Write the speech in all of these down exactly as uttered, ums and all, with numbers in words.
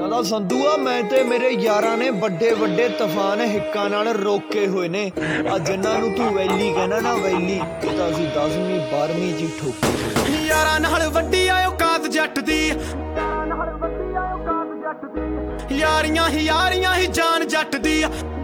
ਕਹਿੰਦਾ ਸੰਧੂਆ ਮੈਂ ਤੇ ਮੇਰੇ ਯਾਰਾਂ ਨੇ ਵੱਡੇ ਵੱਡੇ ਤੂਫਾਨ ਹਿੱਕਾਂ ਨਾਲ ਰੋਕੇ ਹੋਏ ਨੇ। ਆ ਜਿਨ੍ਹਾਂ ਨੂੰ ਤੂੰ ਵੈਲੀ ਕਹਿੰਦਾ ਨਾ ਵੈਲੀ, ਇਹ ਤਾਂ ਅਸੀਂ ਦਸਵੀਂ ਬਾਰਵੀਂ ਚ ਠੋਕੀ। ਯਾਰਾਂ ਨਾਲ ਵੱਡੀ ਆਇਓ ਕਾਤ ਜੱਟ ਦੀ, ਯਾਰੀਆਂ ਹੀ ਯਾਰੀਆਂ ਹੀ ਜਾਨ ਜੱਟ ਦੀ।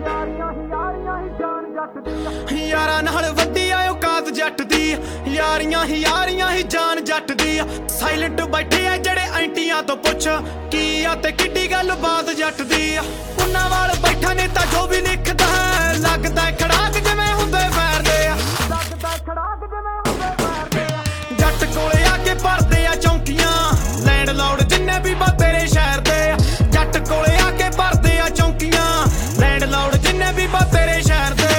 ਯਾਰਾਂ ਨਾਲ ਵੱਡੀ ਆਇਓ ਕਾਤ ਜੱਟ ਦੀ, ਯਾਰੀਆਂ ਹੀ ਯਾਰੀਆਂ ਹੀ ਜਾਨ ਜੱਟ ਦੀ। ਸਾਇਲੈਂਟ ਬੈਠੇ ਆ ਜਿਹੜੇ ਐਂਟੀਆਂ ਤੋਂ ਪੁੱਛ ਕੀ ਆ ਤੇ ਕਿੱਡੀ ਗੱਲ ਬਾਤ ਜੱਟ ਦੀ। ਉਹਨਾਂ ਵਾਲ ਬੈਠਾ ਨੇ ਤਾਂ ਜੋ ਵੀ ਲਿਖਦਾ ਹੈ ਲੱਗਦਾ ਖੜਾਕ ਜਿਵੇਂ ਹੁੰਦੇ ਫੈਰਦੇ ਆ, ਲੱਗਦਾ ਖੜਾਕ ਜਿਵੇਂ ਹੁੰਦੇ ਫੈਰਦੇ ਆ। ਜੱਟ ਕੋਲੇ ਆ ਕੇ ਭਰਦੇ ਆ ਚੌਂਕੀਆਂ ਲੈਂਡ ਲੌਰਡ ਜਿੰਨੇ ਵੀ ਬਾ ਤੇਰੇ ਸ਼ਹਿਰ ਦੇ। ਜੱਟ ਕੋਲੇ ਆ ਕੇ ਭਰਦੇ ਆ ਚੌਂਕੀਆਂ ਲੈਂਡ ਲੌਰਡ ਜਿੰਨੇ ਵੀ ਬਾ ਤੇਰੇ ਸ਼ਹਿਰ ਦੇ।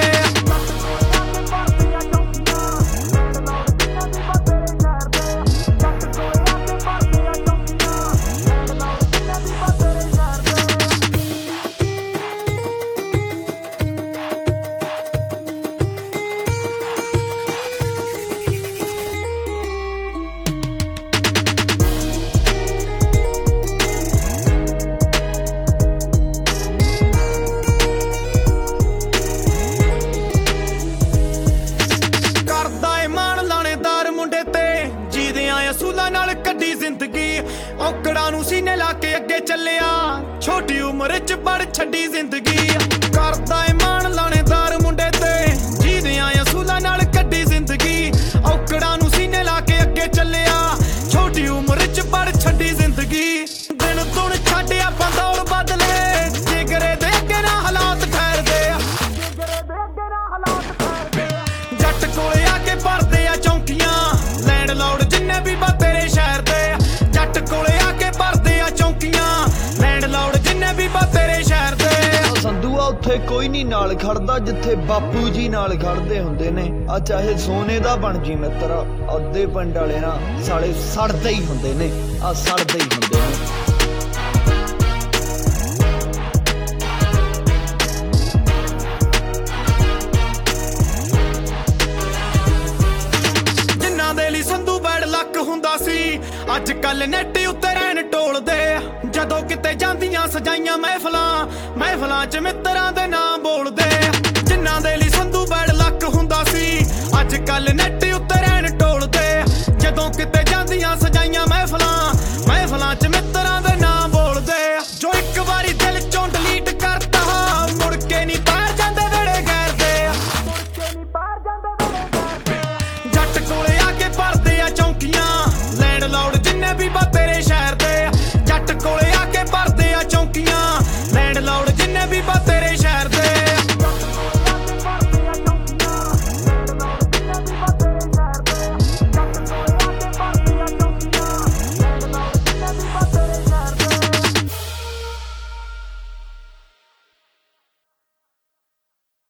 ਅਸੂਲਾਂ ਨਾਲ ਕੱਢੀ ਜ਼ਿੰਦਗੀ ਔਕੜਾਂ ਨੂੰ ਸੀਨੇ ਲਾ ਕੇ ਅੱਗੇ ਚੱਲਿਆ, ਛੋਟੀ ਉਮਰ ਚ ਪੜ ਛੱਡੀ ਜ਼ਿੰਦਗੀ। ਕਰਦਾ ਏ ਮਾਣ ਲਾਣੇਦਾਰ ਮੁੰਡੇ ਤੇ ਜੀਦਿਆਂ ਅਸੂਲਾਂ ਨਾਲ ਕੱਢੀ ਜ਼ਿੰਦਗੀ ਔਕੜਾਂ ਨੂੰ ਸੀਨੇ ਲਾ ਕੇ ਅੱਗੇ ਚੱਲਿਆ, ਛੋਟੀ ਉਮਰ ਚ ਪੜ ਛੱਡੀ ਜ਼ਿੰਦਗੀ। ਦਿਨ ਦੁਣ ਛੱਡਿਆ ਬੰਦੌਰ ਬਦਲੇ ਜਿਗਰੇ ਦੇ ਅੱਗੇ ਨਾ ਹਾਲਾਤ ਠਹਿਰਦੇ ਆ, ਜਿਗਰੇ ਦੇ ਅੱਗੇ ਨਾ ਹਾਲਾਤ ਠਹਿਰਦੇ ਆ। ਜੱਟ ਕੋਲੇ ਆ ਕੇ ਭਰਦੇ ਆ ਚੌਂਕੀਆਂ ਲੈਂਡ ਲੌਰਡ ਜਿੰਨੇ ਵੀ ਬਾ ਤੇਰੇ ਸ਼ਹਿਰ ਦੇ। ਜੱਟ ਕੋਲੇ ਆ ਕੇ ਭਰਦੇ ਆ ਚੌਂਕੀਆਂ ਲੈਂਡ ਲੌਰਡ ਜਿੰਨੇ ਵੀ ਬਾ ਤੇਰੇ ਸ਼ਹਿਰ ਦੇ। ਸੰਧੂਆ ਉੱਥੇ ਕੋਈ ਨਹੀਂ ਨਾਲ ਖੜਦਾ ਜਿੱਥੇ ਬਾਪੂ ਜੀ ਨਾਲ ਖੜਦੇ ਹੁੰਦੇ ਨੇ। ਆ ਚਾਹੇ ਸੋਨੇ ਦਾ ਬਣ ਜੀ ਮਿੱਤਰ, ਅੱਧੇ ਪਿੰਡ ਵਾਲੇ ਨਾ ਸਾਲੇ ਸੜਦੇ ਹੀ ਹੁੰਦੇ ਨੇ, ਆ ਸੜਦੇ ਹੀ ਹੁੰਦੇ ਨੇ। ਸੰਧੂ ਬੈਡ ਲੱਕ ਹੁੰਦਾ ਸੀ ਅੱਜ ਕੱਲ ਨੈਟ ਉੱਤੇ ਰਹਿਣ ਟੋਲਦੇ। ਜਦੋਂ ਕਿਤੇ ਜਾਂਦੀਆਂ ਸਜਾਈਆਂ ਮਹਿਫਲਾਂ ਮਹਿਫਲਾਂ ਚ ਮਿੱਤਰਾਂ ਦੇ ਨਾਮ ਬੋਲਦੇ। ਜਿਨ੍ਹਾਂ ਦੇ ਲਈ ਸੰਧੂ ਬੈਡ ਲੱਕ ਹੁੰਦਾ ਸੀ ਅੱਜ ਕੱਲ ਨੈਟ ਉੱਤੇ ਰਹਿਣ ਟੋਲਦੇ। ਜਦੋਂ ਕਿਤੇ ਜਾਂਦੀਆਂ ਸਜਾਈਆਂ ਮਹਿਫਲਾਂ ਮਹਿਫਲਾਂ ਚ ਮਿੱਤਰਾਂ ਦੇ ਨਾਮ ਬੋਲਦੇ। ਜੋ ਇੱਕ ਵਾਰੀ ਦਿਲ ਚੋਂ ਡਿਲੀਟ ਕਰਤਾ ਮੁੜ ਕੇ ਨਹੀਂ ਪਾਰ ਜਾਂਦੇ ਵੇੜੇ ਗੈਰ ਦੇ, ਮੁੜ ਕੇ ਨਹੀਂ ਪਾਰ ਜਾਂਦੇ ਵੇੜੇ ਗੈਰ ਦੇ। ਜੱਟ ਕੋਲੇ ਆ ਕੇ ਭਰਦੇ ਆ ਚੌਂਕੀਆਂ ਲੈਂਡ ਲੌਰਡ ਜਿੰਨੇ ਵੀ ਬਾ ਤੇਰੇ ਸ਼ਹਿਰ ਦੇ। ਜੱਟ ਕੋਲੇ ਆ ਕੇ ਭਰਦੇ ਆ ਚੌਂਕੀਆਂ ਲੈਂਡ ਲੌਰਡ ਜਿੰਨੇ ਵੀ ਬਾ ਤੇਰੇ ਸ਼ਹਿਰ ਦੇ।